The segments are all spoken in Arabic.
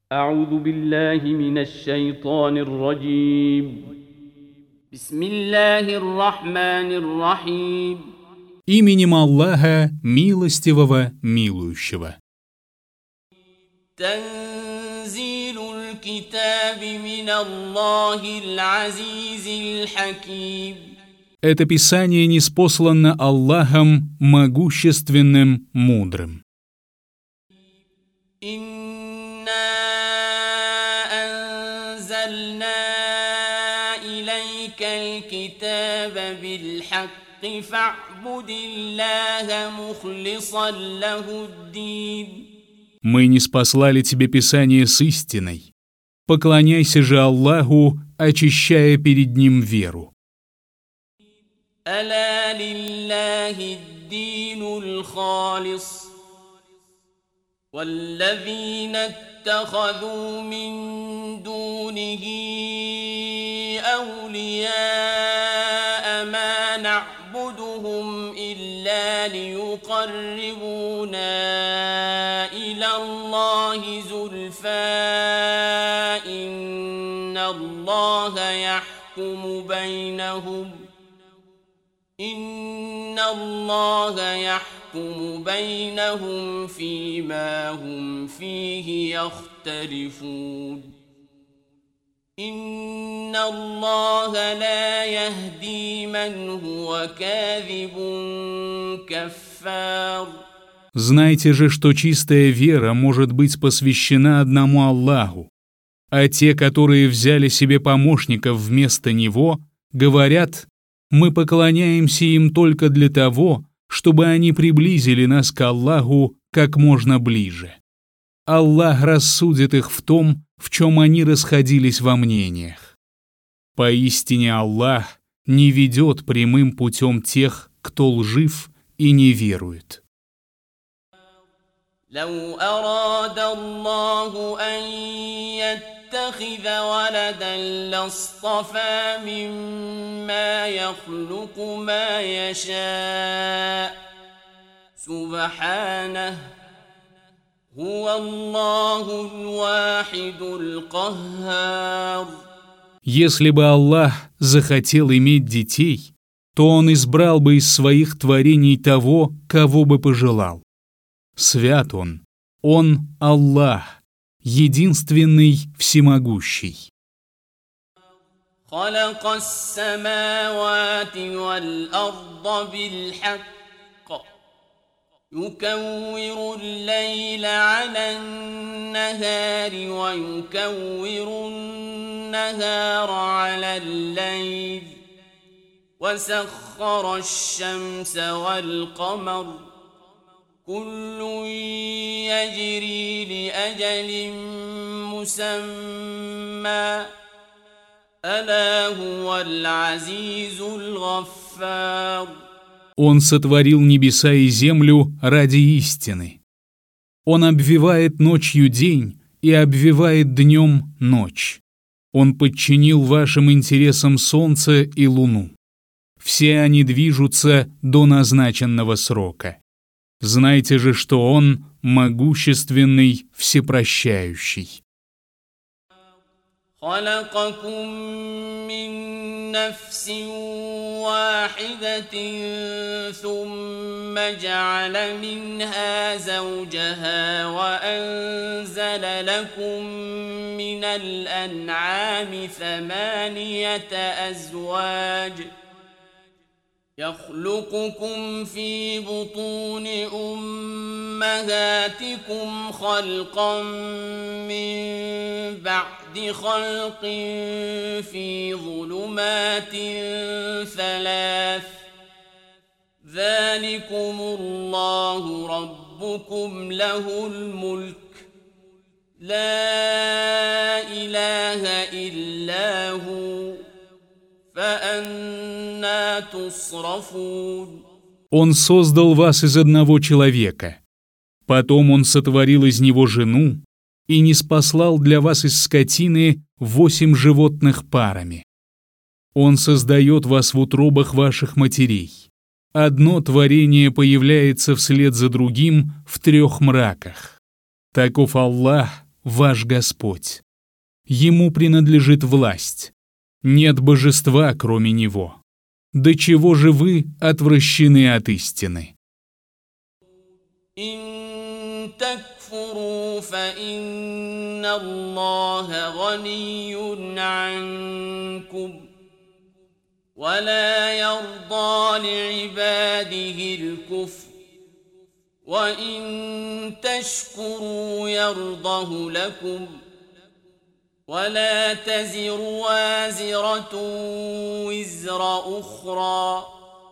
أعوذ بالله من الشيطان الرجيم بسم الله الرحمن الرحيم Именем Аллаха, милостивого, милующего. تنزيل الكتاب من الله العزيز الحكيم. Это Писание ниспослано Аллахом, могущественным, мудрым. إنا أنزلنا إليك الكتاب بالحق فاعبد الله مخلصا له الدين. Мы ниспослали тебе Писание с истиной. Поклоняйся же Аллаху, очищая перед Ним веру. ألا لله الدين الخالص والذين اتخذوا من دونه أولياء ما نعبدهم إلا ليقربونا إلى الله زلفى إن الله يحكم بينهم فيما هم فيه يختلفون إن الله لا يهدي من هو كاذب كفار. Знайте же, что чистая вера может быть посвящена одному Аллаху, а те, которые взяли себе помощников вместо Него, говорят: мы поклоняемся им только для того, чтобы они приблизили нас к Аллаху как можно ближе. Аллах рассудит их в том, в чем они расходились во мнениях. Поистине Аллах не ведет прямым путем тех, кто лжив и не верует. لو أراد الله أن يتخذ ولدا لاصطفى مما يخلق ما يشاء سبحانه هو الله الواحد القهار. Если бы Аллах захотел иметь детей, то Он избрал бы из своих творений того, кого бы пожелал. Свят Он Аллах, единственный всемогущий. خلق السماوات والأرض بالحق يكور الليل على النهار ويكور النهار على الليل وسخر الشمس والقمر كل يجري لأجل مسمى ألا هو العزيز الغفار. Он сотворил небеса и землю ради истины. Он обвивает ночью день и обвивает днем ночь. Он подчинил вашим интересам солнце и луну. Все они движутся до назначенного срока. Знайте же, что Он могущественный, всепрощающий. خلقكم من نفس واحدة ثم جعل منها زوجها وأنزل لكم من الأنعام 8 أزواج يخلقكم في بطون أمهاتكم خلقا من بعد خلق في ظلمات 3 ذلكم الله ربكم له الملك لا إله إلا هو فأنا تصرفون. Он создал вас из одного человека. Потом Он сотворил из него жену и ниспослал для вас из скотины 8 животных парами. Он создает вас в утробах ваших матерей. Одно творение появляется вслед за другим в 3 мраках. Таков Аллах, ваш Господь. Ему принадлежит власть. Нет божества, кроме Него. До чего же вы отвращены от истины? إن تكفروا فإن الله غني عنكم ولا يرضى لعباده الكفر وإن تشكروا يرضه لكم ولا تزر وازرة وزر أخرى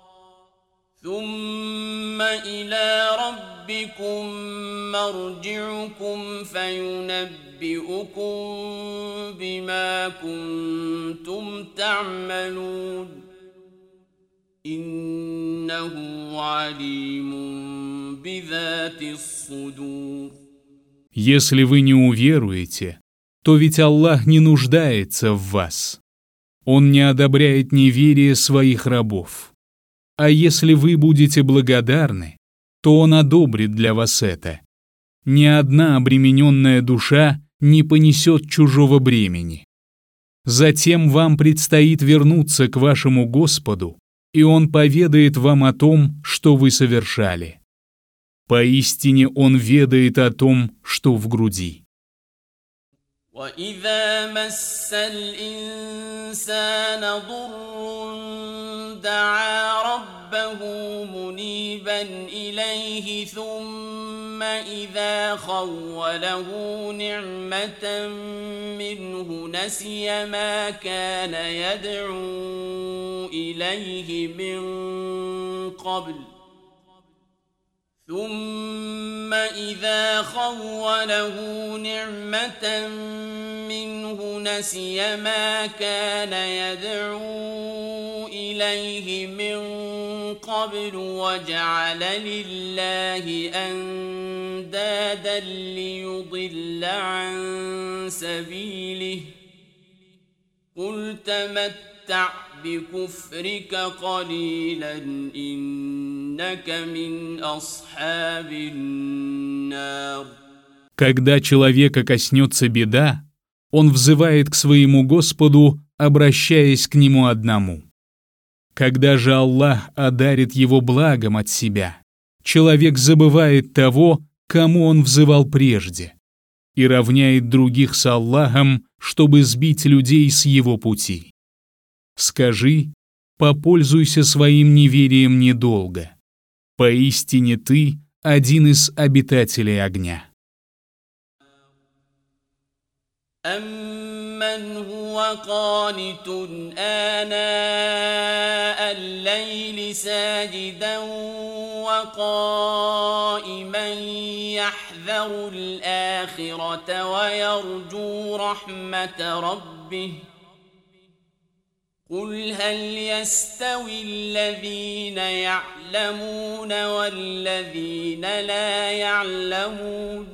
ثم إلى ربكم مرجعكم فينبئكم بما كنتم تعملون إنه عليم بذات الصدور. Если вы не уверуете, то ведь Аллах не нуждается в вас. Он не одобряет неверие своих рабов. А если вы будете благодарны, то Он одобрит для вас это. Ни одна обремененная душа не понесет чужого бремени. Затем вам предстоит вернуться к вашему Господу, и Он поведает вам о том, что вы совершали. Поистине Он ведает о том, что в груди. وإذا مس الإنسان ضر دعا ربه منيبا إليه ثم إذا خوله نعمة منه نسي ما كان يدعو إليه من قبل ثم إذا خوله نعمة منه نسي ما كان يدعو إليه من قبل وجعل لله أندادا ليضل عن سبيله قل تمتع بكفرك قليلا إنك من أصحاب النار. Когда человека коснется беда, он взывает к своему Господу, обращаясь к Нему одному. Когда же Аллах одарит его благом от себя, человек забывает того, кому он взывал прежде, и равняет других с Аллахом, чтобы сбить людей с его пути. Скажи, попользуйся своим неверием недолго. Поистине ты один из обитателей огня. أَمَّنْ هُوَ قَانِتٌ آنَاءَ اللَّيْلِ سَاجِدًا وَقَائِمًا يَحْذَرُ الْآخِرَةَ وَيَرْجُو رَحْمَةَ رَبِّهِ قُلْ هَلْ يَسْتَوِي الَّذِينَ يَعْلَمُونَ وَالَّذِينَ لا يَعْلَمُونَ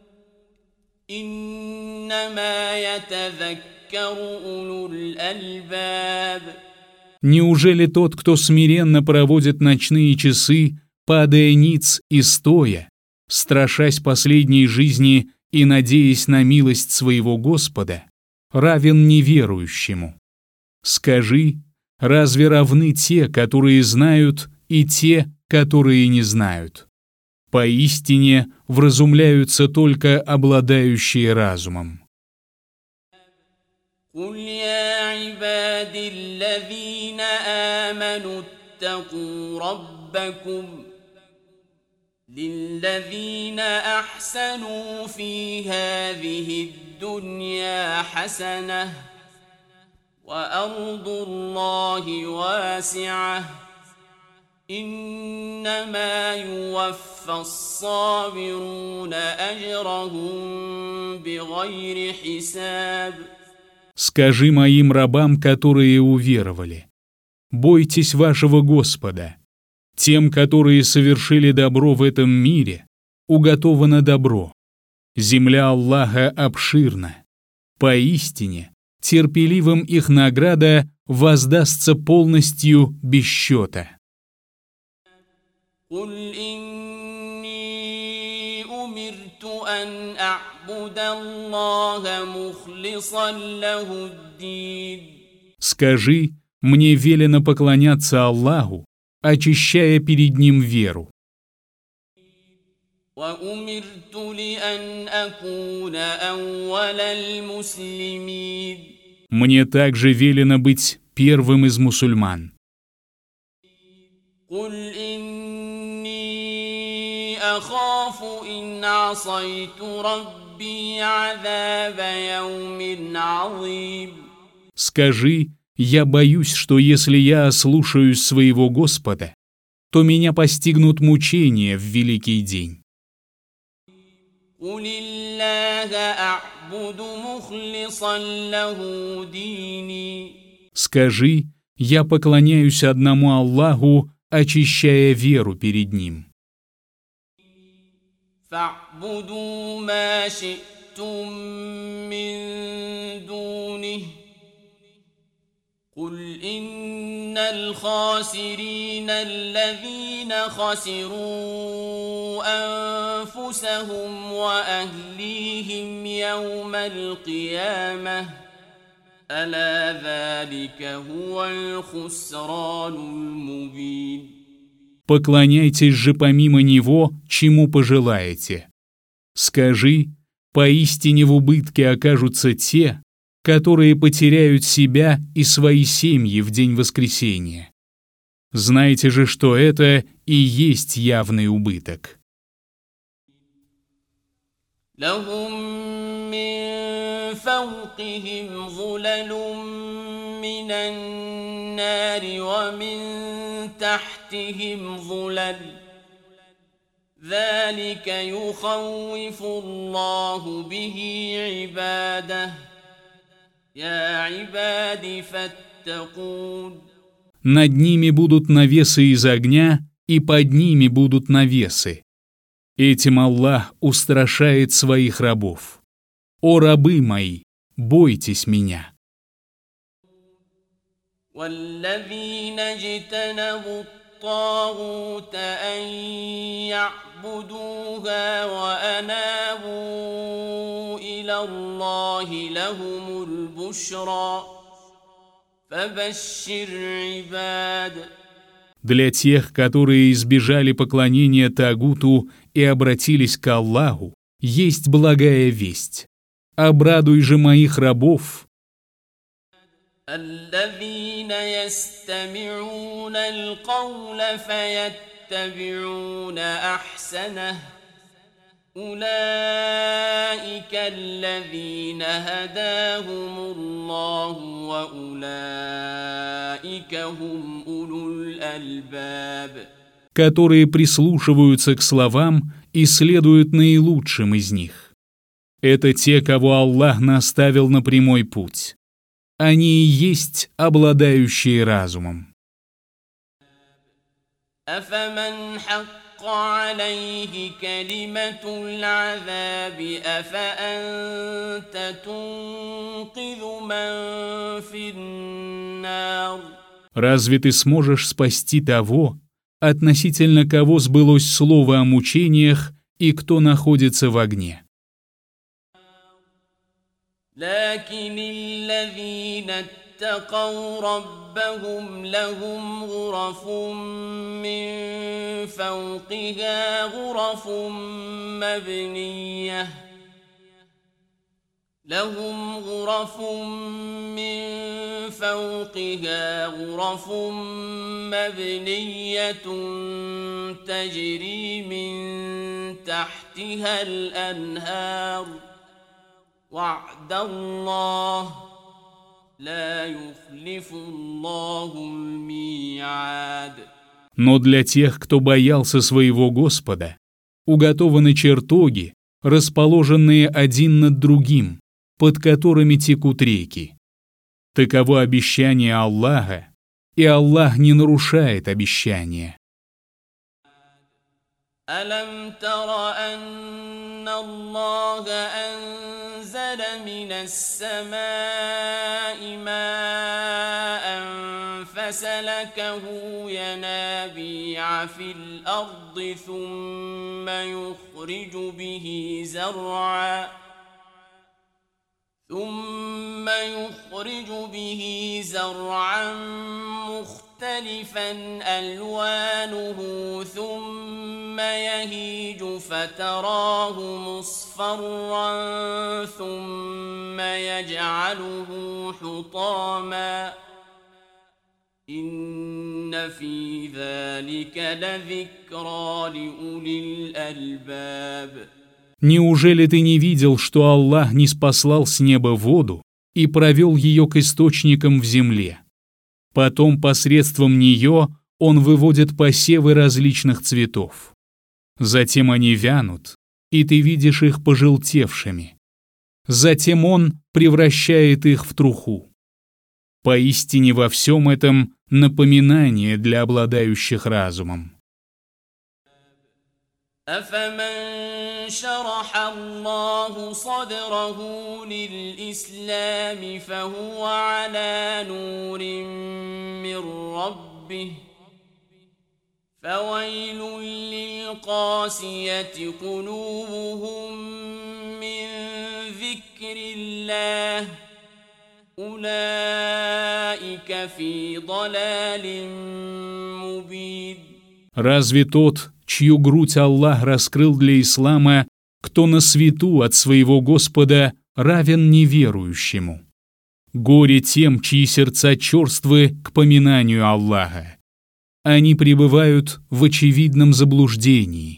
إنما يتذكر أولو الألباب. Неужели тот, кто смиренно проводит ночные часы, падая ниц и стоя, страшась последней жизни и надеясь на милость своего Господа, равен неверующему? Скажи, разве равны те, которые знают, и те, которые не знают? Поистине вразумляются только обладающие разумом. قُلْ يَا عِبَادِي الَّذِينَ آمَنُوا اتَّقُوا رَبَّكُمْ لِلَّذِينَ أَحْسَنُوا فِي هَذِهِ الدُّنْيَا حَسَنَةٌ وَأَرْضُ اللَّهِ وَاسِعَةٌ إنما يوفى الصابرون أجرهم بغير حساب. Скажи моим рабам, которые уверовали: бойтесь вашего Господа. Тем, которые совершили добро в этом мире, уготовано добро. Земля Аллаха обширна. Поистине, терпеливым их награда воздастся полностью без счета. قل إني أمرت أن أعبد تعبد الله مخلصا له الدين. Скажи, мне велено поклоняться Аллаху, очищая перед Ним веру. وأمرت لأن أكون أول المسلمين. Мне также велено быть первым из мусульман. قل إني أخاف إن عصيت ربي عذاب يوم عظيم. Скажи, я боюсь, что если я ослушаюсь своего Господа, то меня постигнут мучения в великий день. قل الله أعبد مخلصا له ديني. Скажи, я поклоняюсь одному Аллаху, очищая веру перед Ним. فاعبدوا ما شئتم من دونه قل إن الخاسرين الذين خسروا أنفسهم وأهليهم يوم القيامة ألا ذلك هو الخسران المبين. Поклоняйтесь же помимо Него, чему пожелаете. Скажи, поистине в убытке окажутся те, которые потеряют себя и свои семьи в день воскресения. Знайте же, что это и есть явный убыток. لهم من فوقهم ظلل من النار ومن تحتهم ظلل ذلك يخوف الله به عباده يا عباد فاتقون. Над ними будут навесы из огня, и под ними будут навесы. Этим Аллах устрашает своих рабов. О рабы мои, бойтесь меня. والذين اجتنبوا الطاغوت أن يعبدوها وأنابوا إلى الله لهم البشرى فبشر عباد. Для тех, которые избежали поклонения Тагуту и обратились к Аллаху, есть благая весть. Обрадуй же моих рабов. الذين يستمعون القول فيتبعون أحسنه أولئك الذين هداهم الله وأولئك هم أولو الألباب. Которые прислушиваются к словам и следуют наилучшим из них. Это те, кого Аллах наставил на прямой путь. Они и есть обладающие разумом. أفمن حق عليه كلمة العذاب أفأنت تنقذ من في النار. Разве ты сможешь спасти того, относительно кого сбылось слово о мучениях и кто находится в огне? لكن الذين اتقوا ربهم لهم غرف من فوقها غرف مبنية لهم غرف من فوقها غرف مبنية تجري من تحتها الأنهار وعد الله لا يخلف الله الميعاد. Но для тех, кто боялся своего Господа, уготованы чертоги, расположенные один над другим, под которыми текут реки. Таково обещание Аллаха, и Аллах не нарушает обещания. ألم تر أن الله أنزل من السماء ماء فسلكه ينابيع في الأرض ثم يخرج به زرعا ثم يخرج به زرعا مختلفا ألوانه ثم يهيج فتراه مصفرا ثم يجعله حطاما إن في ذلك لذكرى لأولي الألباب. Неужели ты не видел, что Аллах ниспослал с неба воду и провел ее к источникам в земле? Потом посредством нее Он выводит посевы различных цветов. Затем они вянут, и ты видишь их пожелтевшими. Затем Он превращает их в труху. Поистине во всем этом напоминание для обладающих разумом. أفمن شرح الله صدره للإسلام فهو على نور من ربه فويل للقاسية قلوبهم من ذكر الله أولئك في ضلال مبين. Разве тот, чью грудь Аллах раскрыл для ислама, кто на свету от своего Господа, равен неверующему? Горе тем, чьи сердца черствы к поминанию Аллаха. Они пребывают в очевидном заблуждении.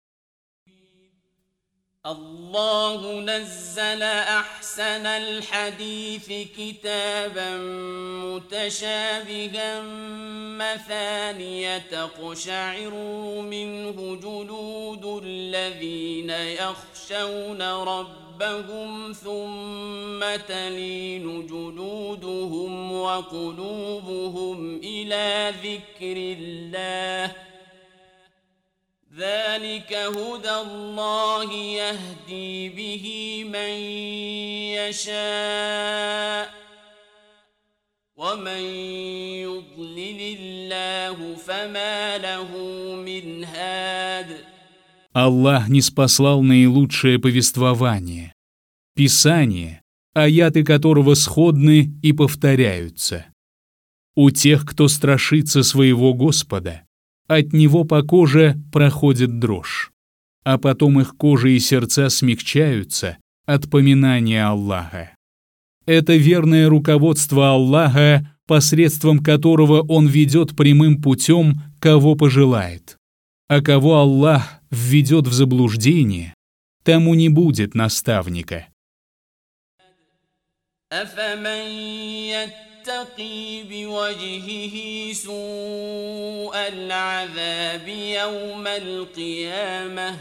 الله نزل أحسن الحديث كتابا متشابها مثانية تقشعر منه جلود الذين يخشون ربهم ثم تلين جلودهم وقلوبهم إلى ذكر الله ذلك هدى الله يهدي به من يشاء ومن يضلل الله فما له من هاد. Аллах ниспослал наилучшее повествование, Писание, аяты которого сходны и повторяются. У тех, кто страшится своего Господа, от него по коже проходит дрожь, а потом их кожа и сердца смягчаются от поминания Аллаха. Это верное руководство Аллаха, посредством которого Он ведет прямым путем, кого пожелает. А кого Аллах введет в заблуждение, тому не будет наставника. يتقي بوجهه سوء العذاب يوم القيامة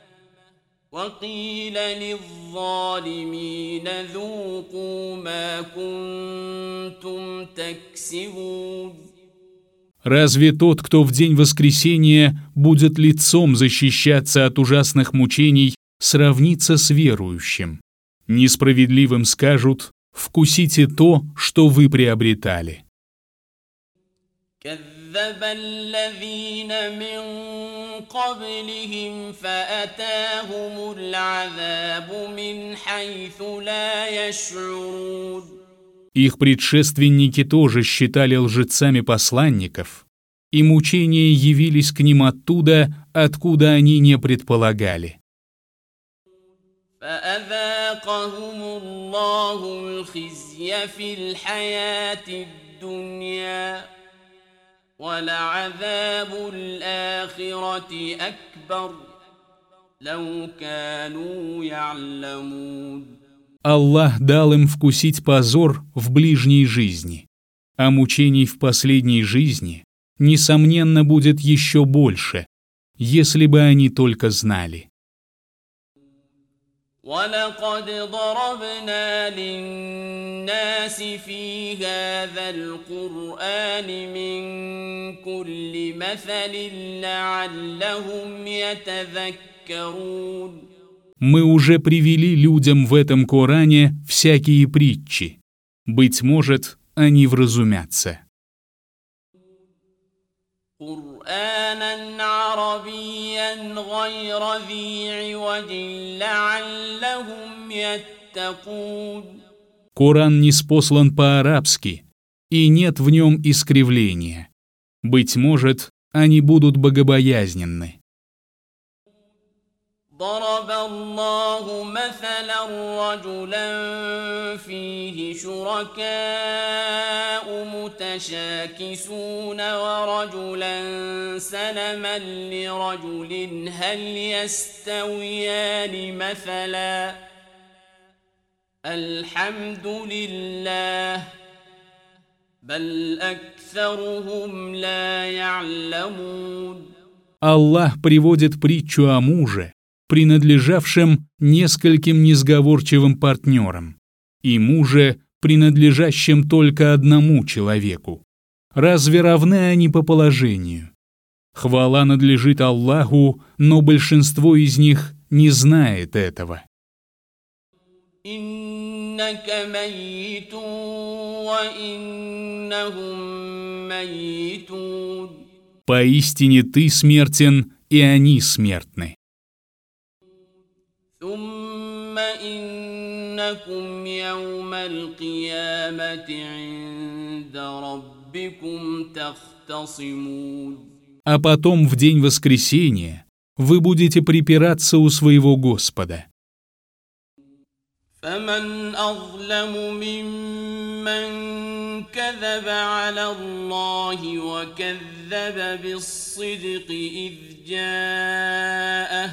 وقيل للظالمين ذوقوا ما كنتم تكسبون. Разве тот, кто в день воскресения будет лицом защищаться от ужасных мучений, сравнится с верующим? Несправедливым скажут: вкусите то, что вы приобретали. كذب الذين من قبلهم فأتاهم العذاب من حيث لا يشعرون. Их предшественники тоже считали лжецами посланников, и мучения явились к ним оттуда, откуда они не предполагали. فأذاقهم الله الخزي في الحياة الدنيا ولعذاب الآخرة أكبر لو كانوا يعلمون. Аллах дал им вкусить позор в ближней жизни, а мучений в последней жизни, несомненно, будет еще больше, если бы они только знали. وَلَقَدْ ضَرَبْنَا لِلنَّاسِ فِي هَذَا الْقُرْآنِ مِنْ كُلِّ مَثَلٍ لَعَلَّهُمْ يَتَذَكَّرُونَ. Мы уже привели людям в этом Коране всякие притчи. Быть может, они вразумятся. قرآنا عربيا غير ذي عوج لعلهم يتقون. Коран ниспослан по-арабски, и нет в нем искривления. Быть может, они будут богобоязненны. ضرب الله مثلا رجلا فيه شركاء متشاكسون ورجلا سلما لرجل هل يستويان مثلا الحمد لله بل أكثرهم لا يعلمون. Аллах приводит притчу о муже, принадлежавшем нескольким несговорчивым партнерам, и муже, принадлежащем только одному человеку. Разве равны они по положению? Хвала надлежит Аллаху, но большинство из них не знает этого. إنك ميت وإنهم ميتون. Поистине ты смертен, и они смертны. ثم إنكم يوم القيامة عند ربكم تختصمون. А потом в день воскресения вы будете припираться у своего Господа. فمن أظلم ممن كذب على الله وكذب بالصدق إذ جاءه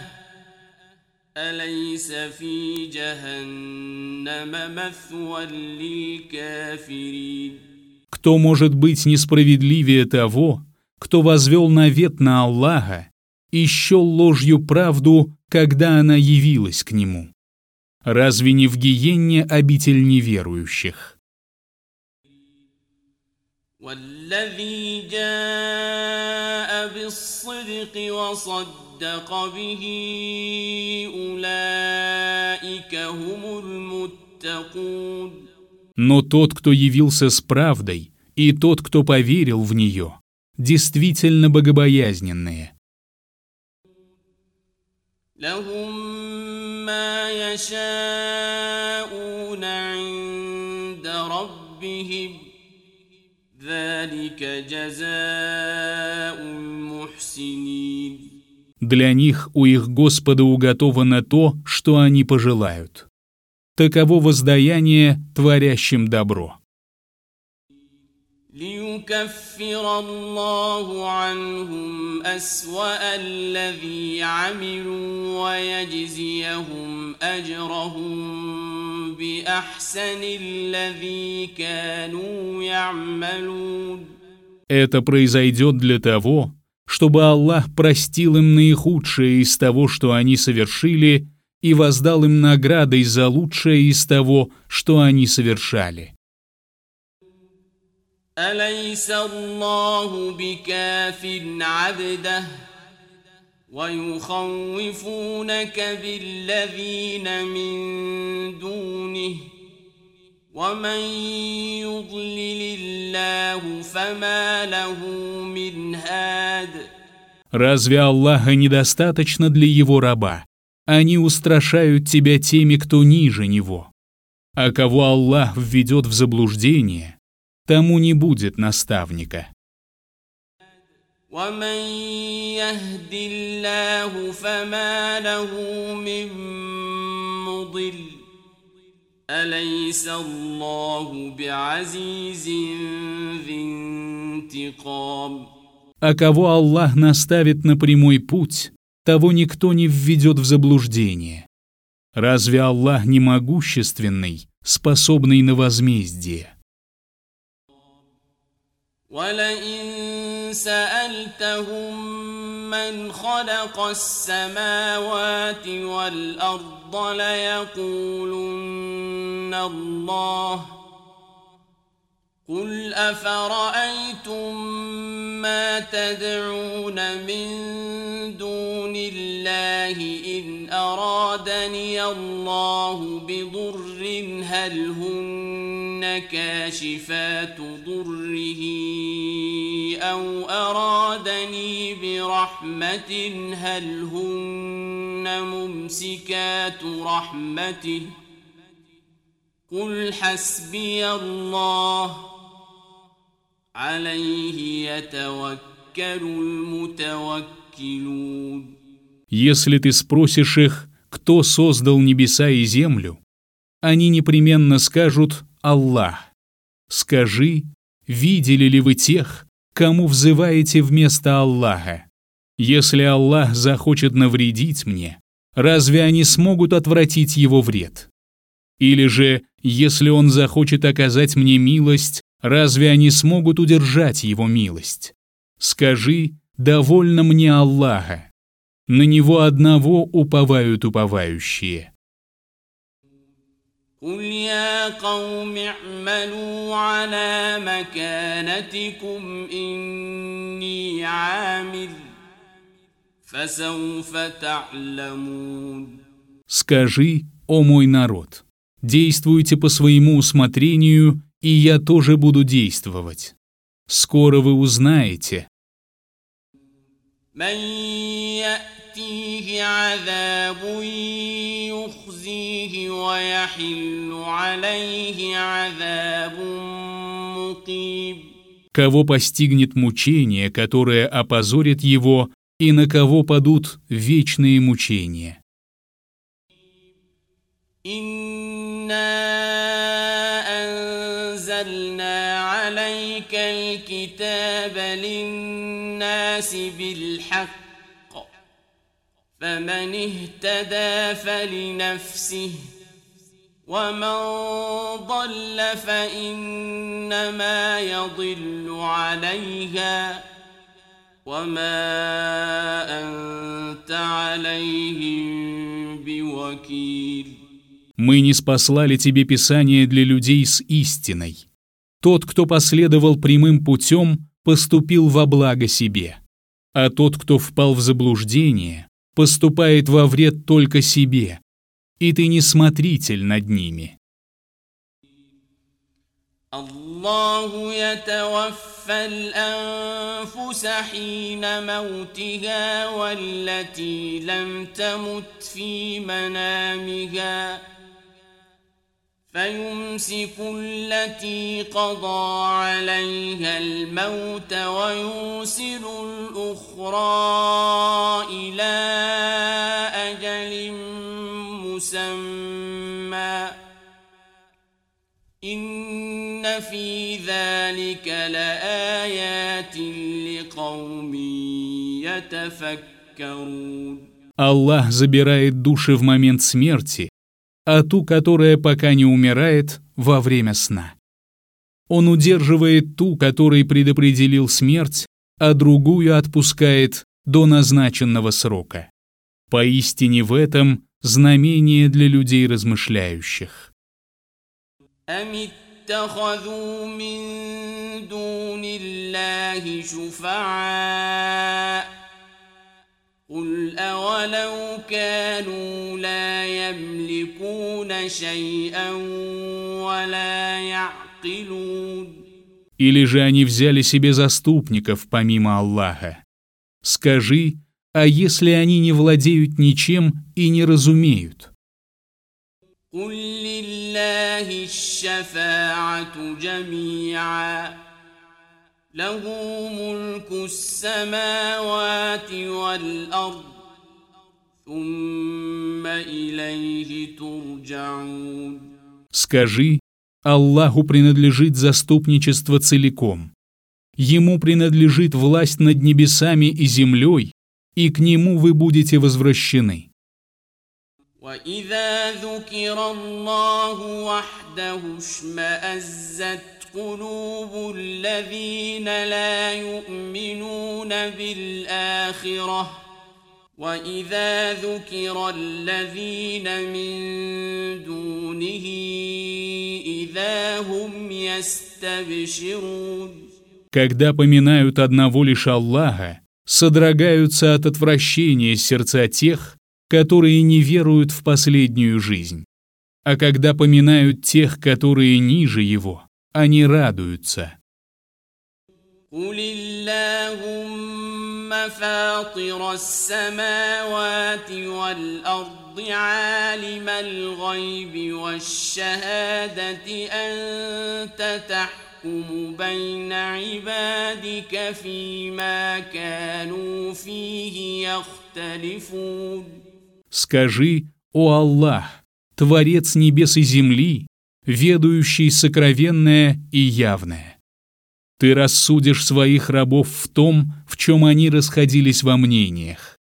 أليس في جهنم مثوى للكافرين. Кто может быть несправедливее того, кто возвел навет на Аллаха и счел ложью правду, когда она явилась к нему? Разве не в гиенне обитель неверующих? والذي جاء بالصدق وصدق به أولئك هم المتقون. Но тот, кто явился с правдой, и тот, кто поверил в нее, действительно богобоязненные. لهم ما يشاءون عند ربهم ذلك جزاء المحسنين. Для них у их Господа уготовано то, что они пожелают. Таково воздаяние творящим добро. ليكفر الله عنهم أسوأ الذي عملوا ويجزيهم أجرهم بأحسن الذي كانوا يعملون. Это произойдет для того, чтобы Аллах простил им наихудшее из того, что они совершили, и воздал им наградой за лучшее из того, что они совершали. أليس الله بكاف عبده ويخوفونك بالذين من دونه ومن يضلل الله فما له من هاد. Разве Аллаха недостаточно для его раба? Они устрашают тебя теми, кто ниже него. А кого Аллах введет в заблуждение, тому не будет наставника. ومن يهد الله فما له من مضل أليس الله بعزيز ذي انتقام. А кого Аллах наставит на прямой путь, того никто не введет в заблуждение. Разве Аллах не могущественный, способный на возмездие? ولئن سألتهم من خلق السماوات والأرض ليقولن الله قل أفرأيتم ما تدعون من دون الله إن أرادني الله بضر هل هن كاشفات ضره أو أرادني برحمة هل هن ممسكات رحمته قل حسبي الله عليه يتوكل المتوكلون. Если ты спросишь их, кто создал небеса и землю, они непременно скажут «Аллах». Скажи, видели ли вы тех, кому взываете вместо Аллаха? Если Аллах захочет навредить мне, разве они смогут отвратить его вред? Или же, если он захочет оказать мне милость, разве они смогут удержать его милость? Скажи, довольно мне Аллаха. На него одного уповают уповающие. قل يا قوم اعملوا على مكانتكم إني عامل فسوف تعلمون. Скажи, о мой народ, действуйте по своему усмотрению, и я тоже буду действовать. Скоро вы узнаете. من يأتيه عذاب يخزيه ويحل عليه عذاب مقيم. Кого постигнет мучение, которое опозорит его, и на кого падут вечные мучения. إنا أنزلنا عليك الكتاب للناس بالحق فمن اهتدى فلنفسه ومن ضل فإنما يضل عليها وما أنت عليهم بوكيل. Мы ниспослали тебе Писание для людей с истиной. Тот, кто последовал прямым путем, поступил во благо себе, а тот, кто впал в заблуждение, поступает во вред только себе, и ты не смотритель над ними. الله يتوفى الأنفس حين موتها والتي لم تمت في منامها فيمسك التي قضى عليها الموت ويرسل الأخرى إلى أجل مسمى إن في ذلك لآيات لقوم يتفكرون. Аллах забирает души в момент смерти, а ту, которая пока не умирает, во время сна. Он удерживает ту, которой предопределил смерть, а другую отпускает до назначенного срока. Поистине в этом знамение для людей размышляющих. أم اتخذوا من دون الله شفعاء قل أولو كانوا لا يملكون شيئا ولا يعقلون. Или же они взяли себе заступников помимо Аллаха. Скажи, а если они не владеют ничем и не разумеют? قل لله الشفاعة جميعا له ملك السماوات والأرض ثم إليه ترجعون. Скажи, Аллаху принадлежит заступничество целиком. Ему принадлежит власть над небесами и землей, и к Нему вы будете возвращены. وإذا ذكر الله وحده اشمأزت قلوب الذين لا يؤمنون بالآخرة وإذا ذكر الذين من دونه إذا هم يستبشرون. Когда поминают одного лишь Аллаха, содрогаются от отвращения сердца тех, которые не веруют в последнюю жизнь. А когда поминают тех, которые ниже его, они радуются. قل اللهم فاطر السماوات والأرض عالم الغيب والشهادة أنت تحكم بين عبادك فيما كانوا فيه يختلفون. Скажи: «О Аллах, Творец небес и земли, ведающий сокровенное и явное. Ты рассудишь своих рабов в том, в чем они расходились во мнениях».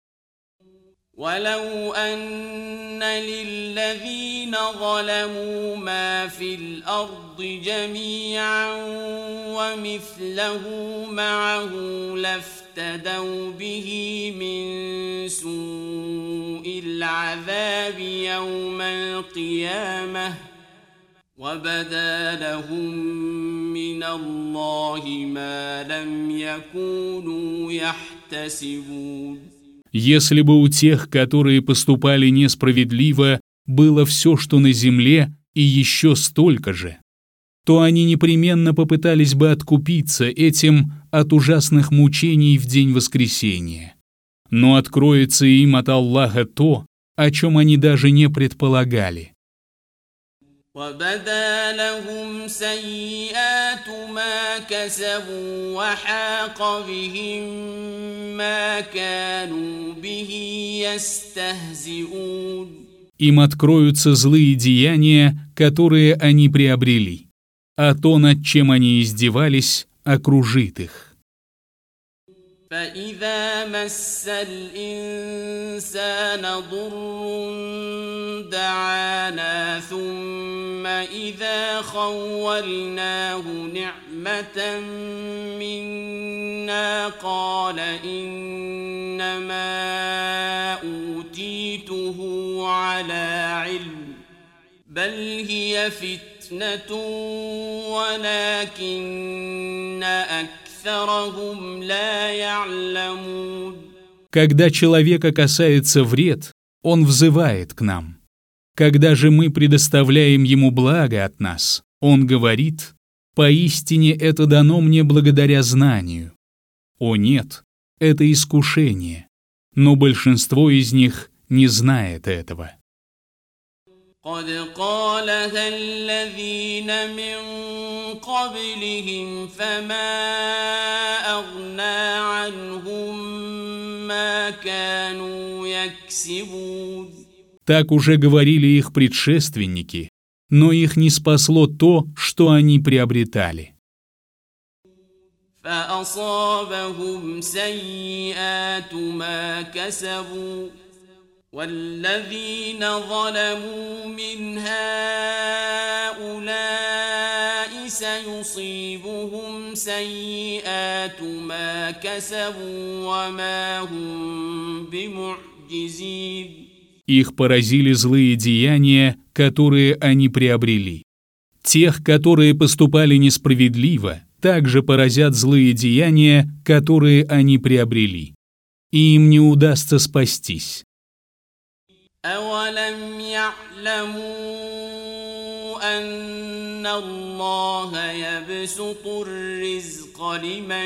ولو أن للذين ظلموا ما في الأرض جميعا ومثله معه لافتدوا به من سوء العذاب يوم القيامة وبدا لهم من الله ما لم يكونوا يحتسبون. Если бы у тех, которые поступали несправедливо, было все, что на земле, и еще столько же, то они непременно попытались бы откупиться этим от ужасных мучений в день воскресения. Но откроется им от Аллаха то, о чем они даже не предполагали. وبدا لهم سيئات ما كسبوا وحاق بهم ما كانوا به يستهزئون. Им откроются злые деяния, которые они приобрели, а то, над чем они издевались, окружит их. فإذا مس الإنسان ضر دعانا ثم إذا خولناه نعمة منا قال إنما أوتيته على علم بل هي فتنة ولكن أكثرهم لا يعلمون. Когда человека касается вред, он взывает к нам. Когда же мы предоставляем ему благо от нас, он говорит: «Поистине это дано мне благодаря знанию». О нет, это искушение, но большинство из них не знает этого. قد قالها الذين من قبلهم فما أغنى عنهم ما كانوا يكسبون. Так уже говорили их предшественники, но их не спасло то, что они приобретали. فأصابهم سيئات ما كسبوا والذين ظلموا من هؤلاء سيصيبهم سيئات ما كسبوا وما هم بمعجزين. Их поразили злые деяния, которые они приобрели. Тех, которые поступали несправедливо, также поразят злые деяния, которые они приобрели. И им не удастся спастись. أولم يعلموا أن الله يبسط الرزق لمن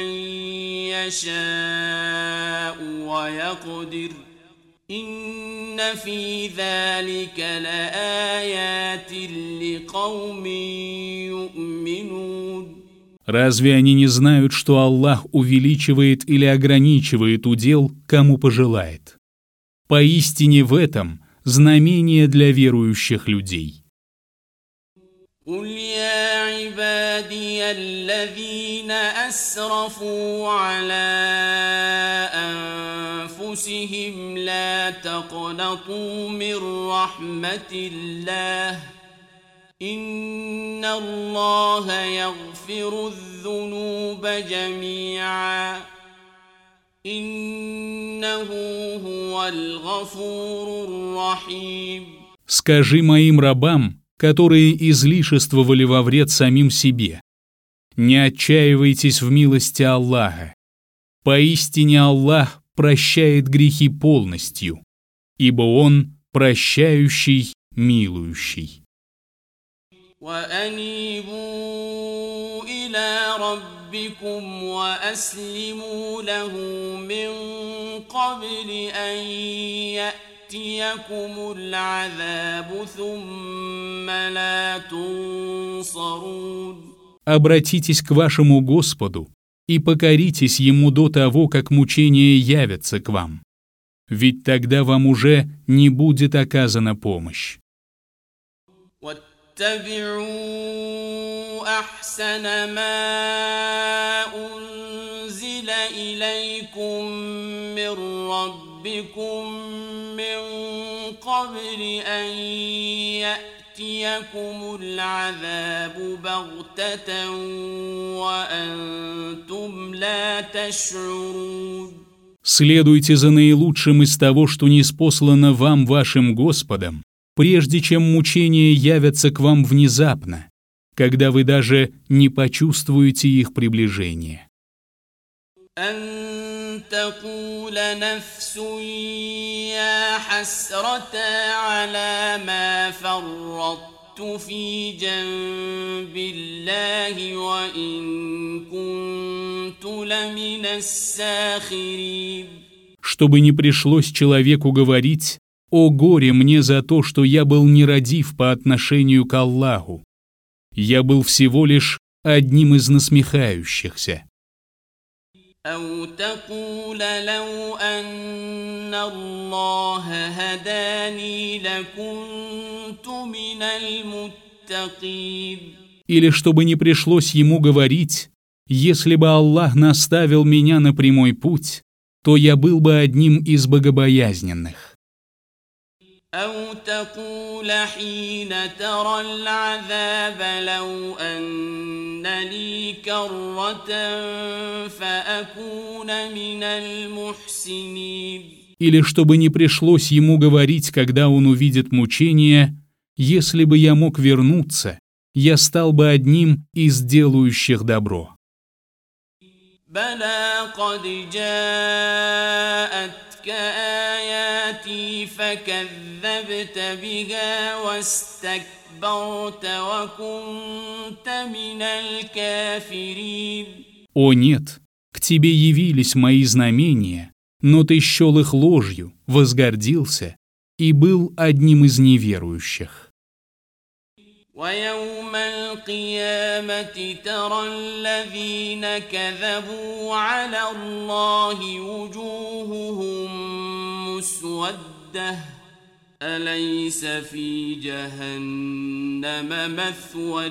يشاء ويقدر إن في ذلك لآيات لقوم يؤمنون. Разве они не знают, что Аллах увеличивает или ограничивает удел, кому пожелает? Поистине в этом знамение для верующих людей. قل يا عبادي الذين أسرفوا على أنفسهم لا تقنطوا من رحمة الله إن الله يغفر الذنوب جميعا إنه هو الغفور الرحيم. Скажи моим рабам, которые излишествовали во вред самим себе: не отчаивайтесь в милости Аллаха. Поистине Аллах прощает грехи полностью, ибо Он прощающий, милующий. وأنيبوا إلى ربكم ربكم وأسلموا له من قبل أن يأتيكم العذاب ثم لا تنصرون. Обратитесь к вашему Господу и покоритесь Ему до того, как мучения явятся к вам. Ведь тогда вам уже не будет оказана помощь. واتبعوا أحسن ما أنزل إليكم من ربكم من قبل أن يأتيكم العذاب بغتة وأنتم لا تشعرون. Следуйте за наилучшим из того, что ниспослано вам вашим Господом, прежде чем мучения явятся к вам внезапно, когда вы даже не почувствуете их приближение. أن تقول نفس يا حسرة على ما فرطت في جنب الله وإن كنت لمن الساخرين. Чтобы не пришлось человеку говорить: «О горе мне за то, что я был нерадив по отношению к Аллаху! Я был всего лишь одним из насмехающихся». أو تقول لو أن الله هداني لكنت من المتقين. Или чтобы не пришлось ему говорить: «Если бы Аллах наставил меня на прямой путь, то я был бы одним из богобоязненных». أو تقول حين ترى العذاب لو أن لي كرة فأكون من المحسنين. Или чтобы не пришлось ему говорить, когда он увидит мучения: «Если бы я мог вернуться, я стал бы одним из делающих добро». بلى قد جاءتك آياتي فكذبت بها واستكبرت وكنت من الكافرين. О нет, к тебе явились мои знамения, но ты счел их ложью, возгордился и был одним из неверующих. ويوم القيامة ترى الذين كذبوا على الله وجوههم مسودة أليس في جهنم مثوى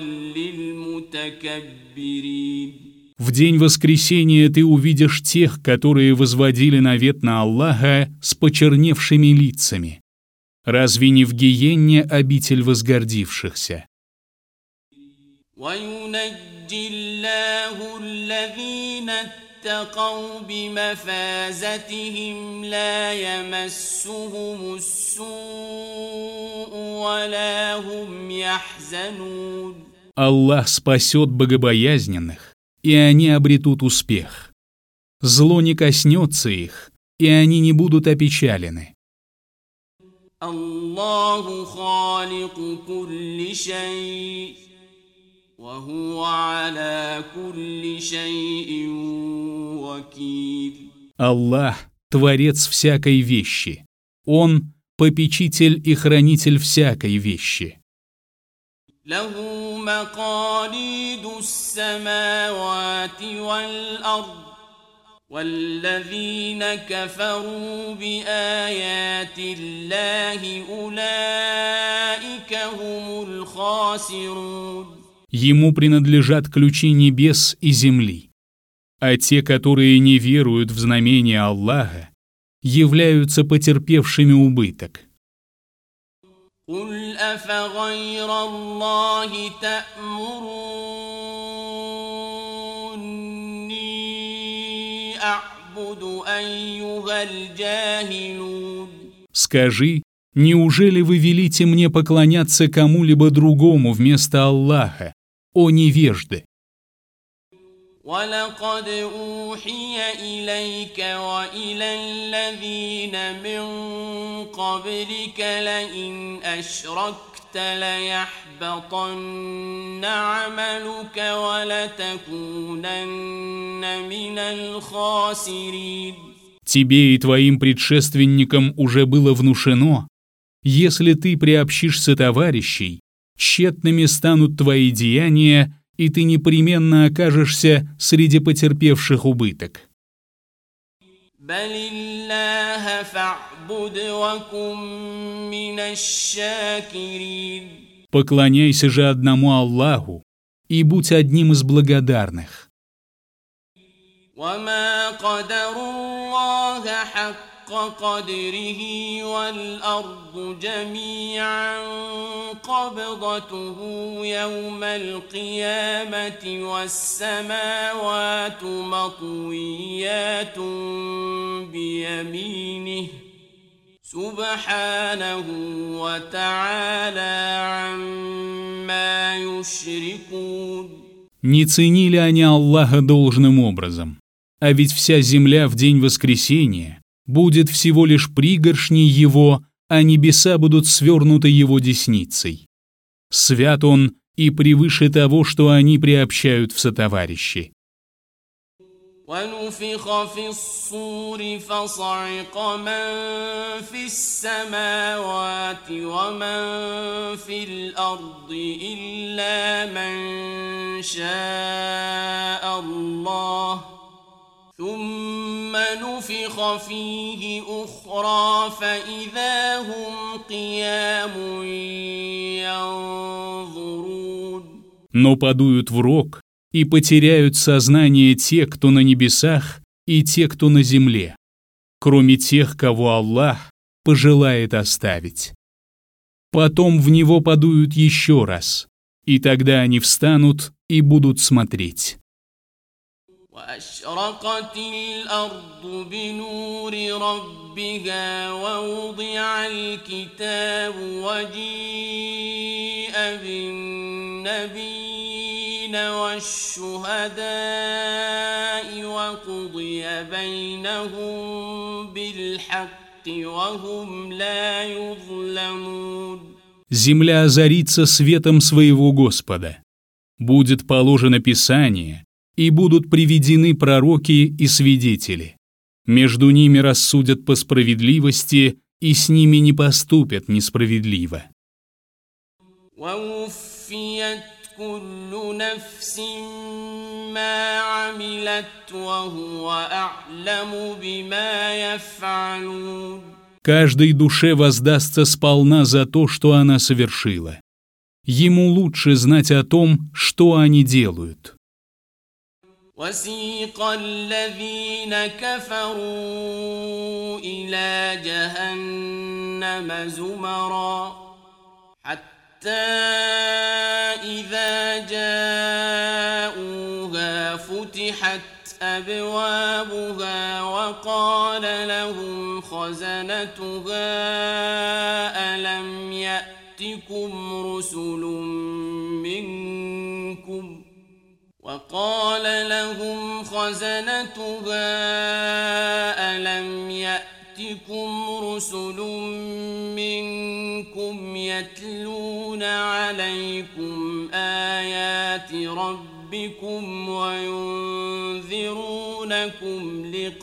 للمتكبرين. В день воскресения ты увидишь тех, которые возводили навет на Аллаха с почерневшими лицами. Разве не в гиенне обитель возгордившихся? وينجي الله الذين اتقوا بمفازتهم لا يمسهم السوء ولا هم يحزنون. Аллах спасет богобоязненных, и они обретут успех. Зло не коснется их, и они не будут опечалены. الله خالق كل شيء وهو على كل شيء وكيل. Аллах — творец всякой вещи. Он — попечитель и хранитель всякой вещи. له مقاليد السماوات والأرض والذين كفروا بآيات الله أولئك هم الخاسرون. Ему принадлежат ключи небес и земли, а те, которые не веруют в знамения Аллаха, являются потерпевшими убыток. قل أفغير الله تأمروني أعبد أيها الجاهلون. Скажи, неужели вы велите мне поклоняться кому-либо другому вместо Аллаха, о невежды? ولقد أوحي إليك وإلى الذين من قبلك لئن أشركت ليحبطن عملك ولتكونن من الخاسرين. Тебе и твоим предшественникам уже было внушено: если ты приобщишься товарищей, тщетными станут твои деяния, и ты непременно окажешься среди потерпевших убыток. بل الله فاعبد وكن من الشاكرين. Поклоняйся же одному Аллаху и будь одним из благодарных. وما قدروا الله حق قدره والأرض جميعا قبضته يوم القيامة والسماوات مطويات بيمينه سبحانه وتعالى عما يشركون. Не ценили они Аллаха должным образом, а ведь вся земля в день воскресения будет всего лишь пригоршней его, а небеса будут свернуты его десницей. Свят он и превыше того, что они приобщают в сотоварищи. ونفخ في الصور فصعق من في السماوات ومن في الأرض إلا من شاء الله ثم نفخ فيه أخرى فإذا هم قيام ينظرون. Но подуют в рог и потеряют сознание те, кто на небесах, и те, кто на земле, кроме тех, кого Аллах пожелает оставить. Потом в него подуют еще раз, и тогда они встанут и будут смотреть. وأشرقت الأرض بنور ربها ووضع الكتاب وجيء بالنبيين والشهداء وقضي بينهم بالحق وهم لا يظلمون. Земля озарится светом своего Господа. Будет положено Писание, и будут приведены пророки и свидетели. Между ними рассудят по справедливости, и с ними не поступят несправедливо. ووفيت كل نفس ما عملت وهو أعلم بما يفعلون. Каждой душе воздастся сполна за то, что она совершила. Ему лучше знать о том, что они делают. وسيق الذين كفروا إلى جهنم زمرا حتى إذا جاءوها فتحت أبوابها وقال لهم خزنتها ألم يأتكم رسل منكم يتلون عليكم آيات ربكم وينذرونكم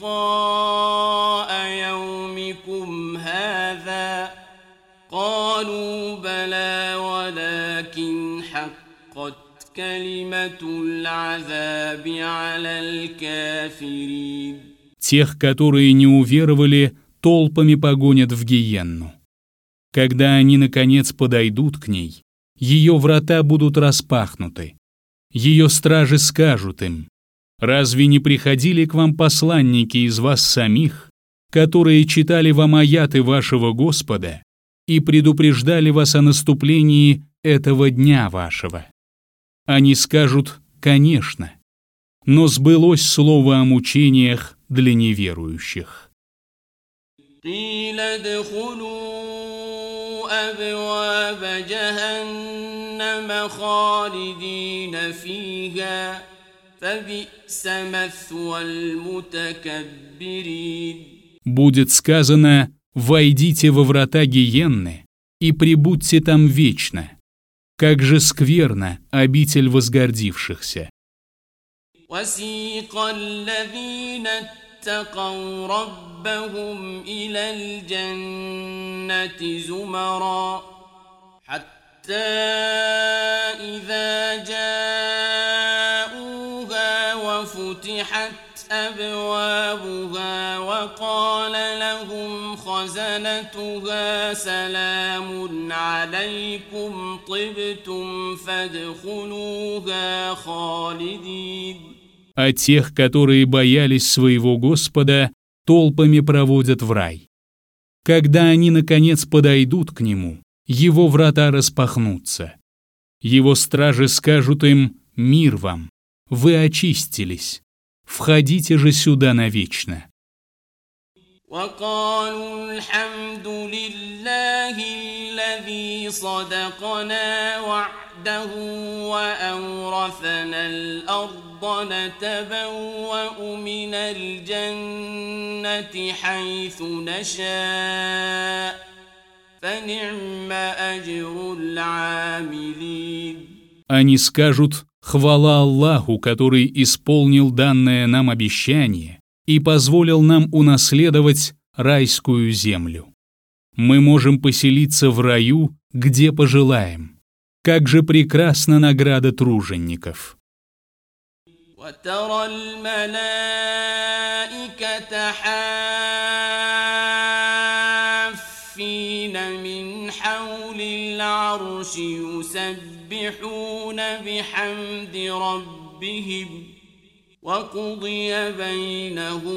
لقاء يومكم هذا قالوا بلى ولكن حقت كلمة العذاب على الكافرين. Тех, которые не уверовали, толпами погонят в гиенну. Когда они, наконец, подойдут к ней, ее врата будут распахнуты. Ее стражи скажут им: «Разве не приходили к вам посланники из вас самих, которые читали вам аяты вашего Господа и предупреждали вас о наступлении этого дня вашего?» Они скажут: «Конечно», но сбылось слово о мучениях для неверующих. قيل ادخلوا أبواب جهنم خالدين فيها فبئس مثوى المتكبرين. Будет сказано: «Войдите во врата гиенны и пребудьте там вечно. Как же скверна обитель возгордившихся. وسيق الذين اتقوا ربهم إلى الجنة زمرا حتى إذا جاءوها وفتحت أبوابها وقال لهم خزنتها سلام عليكم طبتم فادخلوها خالدين. А тех, которые боялись своего Господа, толпами проводят в рай. Когда они, наконец, подойдут к нему, его врата распахнутся. Его стражи скажут им: «Мир вам! Вы очистились! Входите же сюда навечно!» وقالوا الحمد لله الذي صدقنا وعده وأورثنا الأرض نتبوأ من الجنة حيث نشاء فنعم أجر العاملين. Они скажут: «Хвала Аллаху, который исполнил данное нам обещание и позволил нам унаследовать райскую землю. Мы можем поселиться в раю, где пожелаем. Как же прекрасна награда тружеников!» وترى الملائكة حافين من حول العرش يسبحون بحمد ربهم وقضي بينهم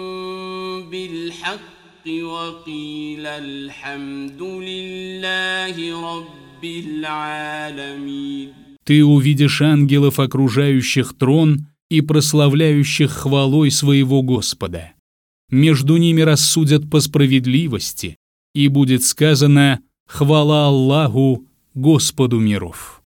بالحق وقيل الحمد لله رب العالمين. Ты увидишь ангелов, окружающих трон и прославляющих хвалой своего Господа. Между ними рассудят по справедливости, и будет сказано: «Хвала Аллаху, Господу миров».